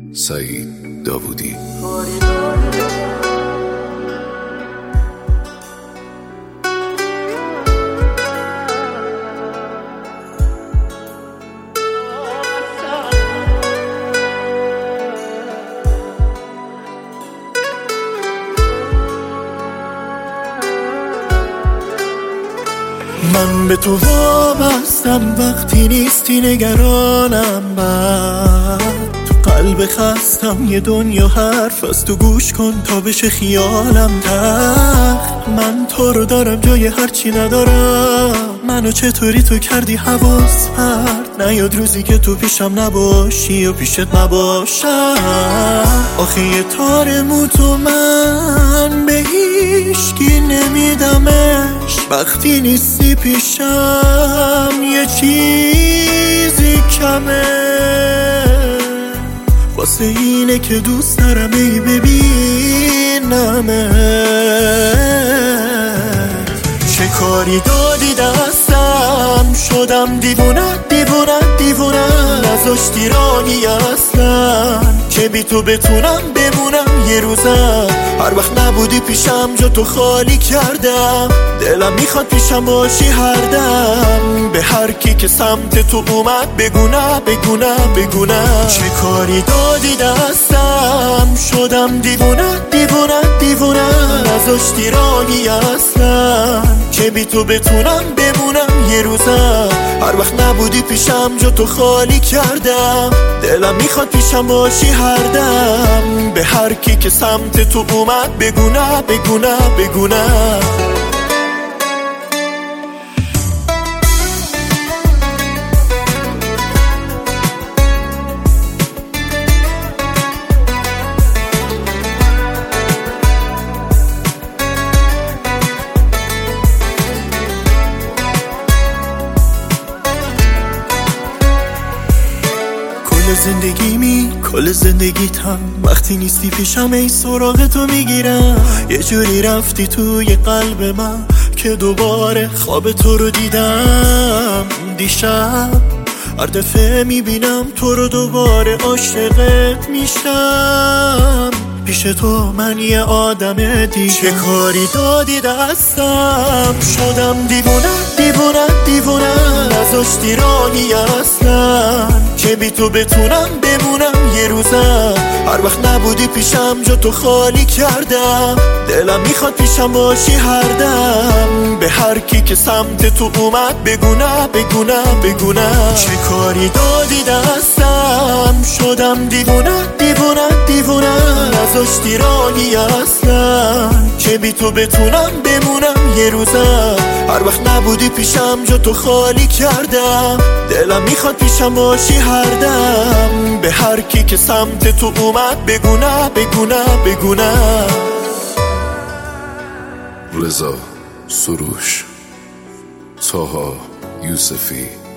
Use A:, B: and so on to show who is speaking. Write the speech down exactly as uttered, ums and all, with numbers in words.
A: سعید داوودی.
B: من به تو وابستم وقتی نیستی نگرانم، بعد تو قلب خستم یه دنیا حرف از تو گوش کن تا بشه خیالم تخت. من تو رو دارم جای هرچی ندارم، منو چطوری تو کردی حواس پرت. نیاد روزی که تو پیشم نباشی و پیشت نباشم. آخه یه تار مو تو من به هیشکی نمیدمش، وقتی نیستی پیشم یه چیزی کمه. واسه اینه که دوست دارم ای ببینمه. چه کاری دادی دستم، شدم دیوونه دیوونه دیوونه. نذاشتی راهی اصلا که بی تو بتونم بمونم یه روزم. هر وقت نبودی پیشم جا تو خالی کردم، دلم میخواد پیشم باشی هر دم. به هر کی که سمت تو اومد بگونه بگونه بگونه. چه کاری دادی دستم، شدم دیوونه دیوونه دیوونه. نذاشتی راهی اصلا که بی تو بتونم بمونم یه روزم. هر وقت نبودی پیشم جا تو خالی کردم، دلم میخواد پیشم باشی هر دم. به هر کی که سمت تو اومد بگونه بگونه بگونه. کل زندگیمی کل زندگیتم، وقتی نیستی پیشم ای سراغ تو میگیرم. یه جوری رفتی توی قلب من که دوباره خواب تو رو دیدم. دیشب هر دفعه میبینم تو رو دوباره عاشقت میشم. پیش تو من یه آدم دیگه. چه کاری دادی دستم، شدم دیوونه دیوونه دیوونه. نذاشتی راهی اصلا که بی تو بتونم بمونم یه روزم. هر وقت نبودی پیشم جا تو خالی کردم، دلم میخواد پیشم باشی هر دم. به هر کی که سمت تو اومد بگونه بگونه بگونه. چه کاری دادی دستم، شدم دیوونه دیوونه دیوونه. نذاشتی راهی اصلا که بی تو بتونم بمونم یه روزم. هر وقت نبودی پیشم جا تو خالی کردم، دلم میخواد پیشم باشی هر دم. به هر کی که سمت تو اومد بگونه بگونه بگونه.
A: رضا سروش، طاها یوسفی.